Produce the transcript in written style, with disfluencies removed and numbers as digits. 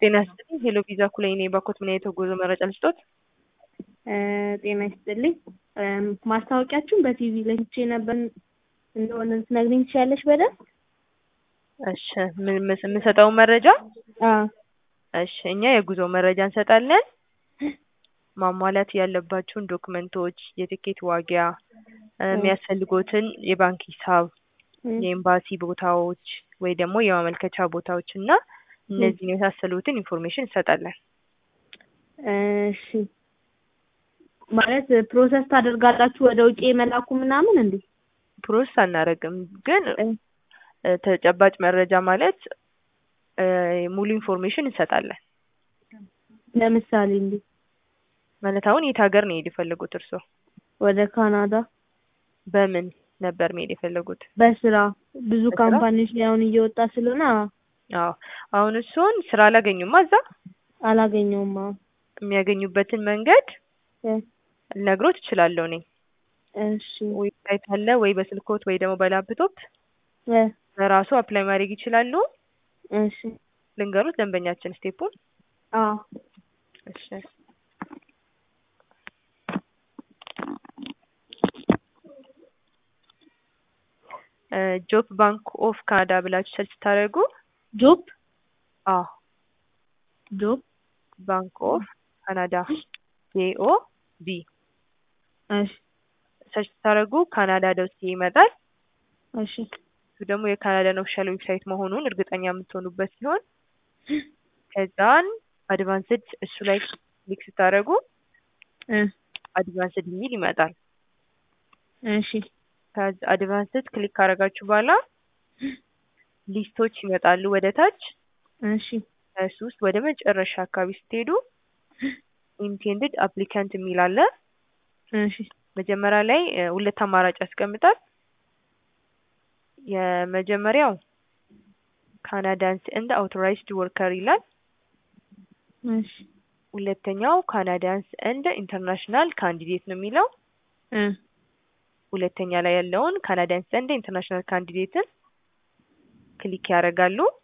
ጤና ይስጥልኝ። ሄሎ ቪዛ ኩላይ ነኝ። ባኮት ምን አይነት ጉዞ መረጃ ልስጦት? ጤና ይስጥልኝ። ማስታወቂያችሁን በቲቪ ላይ አይቼ ነበር እንደሆነ ልትነግሪኝ ትችያለሽ በደንብ? እሺ የምንሰጠው መረጃ? አዎ። እሺ እኛ የጉዞ መረጃ እንሰጣለን። ማሟላት ያለባችሁን ዶክመንቶች፣ የቲኬት ዋጋ፣ የሚያስፈልጉትን የባንክ ሂሳብ፣ የኤምባሲ ቦታዎች ወይ ደግሞ የማመልከቻ ቦታዎች እና እነዚህን የመሳሰሉትን ኢንፎርሜሽን እንሰጣለን። እሺ ማለት ፕሮሰስ ታደርጋላችሁ ወደ ውጪ የመላኩ ምናምን እንዴ? ፕሮሰስ አናደርግም፣ ግን ተጨባጭ መረጃ ማለት ሙሉ ኢንፎርሜሽን እንሰጣለን። ለምሳሌ እንዴ? ማለት አሁን የት ሀገር ነው የፈለጉት እርሶ? ወደ ካናዳ። በምን ነበር መሄድ የፈለጉት? በስራ ብዙ ካምፓኒዎች ላይ አሁን እየወጣ ስለሆነ። አዎ አሁን እሱን ስራ አላገኙማ እዛ? አላገኘውም። የሚያገኙበትን መንገድ ልነግሮት እችላለሁ እኔ። እሺ ዌብሳይት አለ ወይ በስልኮት ወይ ደግሞ በላፕቶፕ በራሱ አፕላይ ማድረግ ይችላሉ። እሺ ልንገሩት ደንበኛችን ስቴፑን። አዎ እሺ ጆብ ባንክ ኦፍ ካናዳ ብላችሁ ሰርች ታደርጉ። ጆብ ጆብ ባንክ ኦፍ ካናዳ JOB እሺ ሰርች ታደርጉ ካናዳ ዶት ይመጣል። እሺ እሱ ደግሞ የካናዳን ኦፊሻል ዌብሳይት መሆኑን እርግጠኛ የምትሆኑበት ሲሆን ከዛን አድቫንስድ እሱ ላይ ክሊክ ስታደርጉ አድቫንስድ የሚል ይመጣል። እሺ ከዛ አድቫንስድ ክሊክ ካደረጋችሁ በኋላ ሊስቶች ይመጣሉ ወደ ታች። እሺ እሱ ውስጥ ወደ መጨረሻ አካባቢ ስትሄዱ ኢንቴንድድ አፕሊካንት የሚል አለ። እሺ መጀመሪያ ላይ ሁለት አማራጭ ያስቀምጣል። የመጀመሪያው ካናዳንስ ኤንድ አውቶራይዝድ ወርከር ይላል። እሺ ሁለተኛው ካናዳንስ ኤንድ ኢንተርናሽናል ካንዲዴት ነው የሚለው። ሁለተኛ ላይ ያለውን ካናዳንስ ኤንድ ኢንተርናሽናል ካንዲዴትን ክሊክ ያደርጋሉ።